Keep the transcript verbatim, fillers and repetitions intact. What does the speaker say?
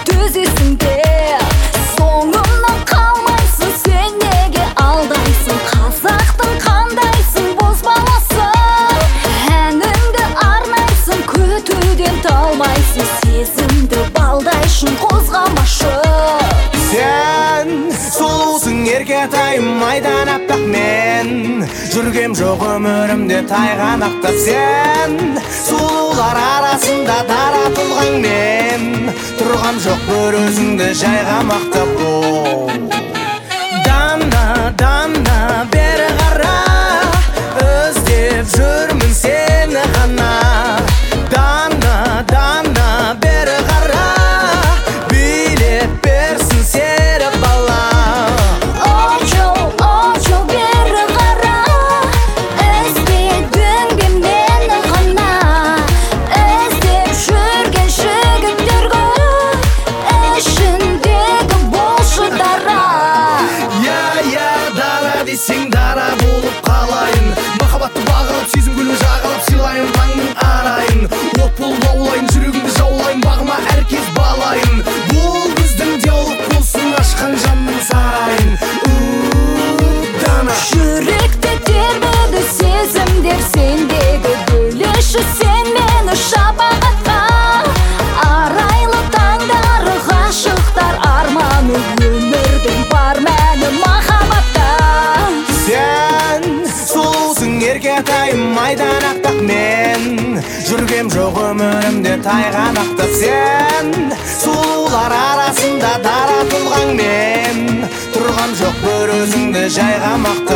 төзесің де. Соңымнан қалмайсың, сен неге алдайсың? Қазақтың қандайсың, боз баласың. Әніңді арнайсың, күтуден талмайсың. Сезімді балдайшын, қозғамашы. Сен сұлусың еркетайым, майдан аппақ мен. Жүргем жоқ өмірімде тайғанақтап. Сен сұлулар арасында таратылған мен. Тұрғам жоқ бір өзіңді жайға мақтап. Дана, дана, бері қара, іздеп жүрмін сені ғана. Дана, дана, бері қара, билеп берсін сері бала. Очо, очо, бері қара, іздедің бе мені ғана. Іздеп жүрген жігіттер көп, ішіндегі болшы дара. Я, я, дара десең дара болып қалайын. Махаббатты бағалап, сезім гүлін жағалап, сыйлайын таңның арайын. От болып аулайын, жүрегімді жаулайын, бағыма әркез балайын. Бұл біздің диалог болсын, ашқан жанның сарайын. Дана. Жүректе тербеді сезімдер сендегі, бөлеші сен мені шапағатқа. Арайлы таңдары ғашықтар арманы, өмірдің бар мәні махаббатта. Сен сұлусың еркетайым, майдан ақтақ мен. Жүргем жоқ өмірімде тайғанақтап. Сен сұлулар арасында таратылған мен. Тұрғам жоқ бір өзіңді жайға мақтап.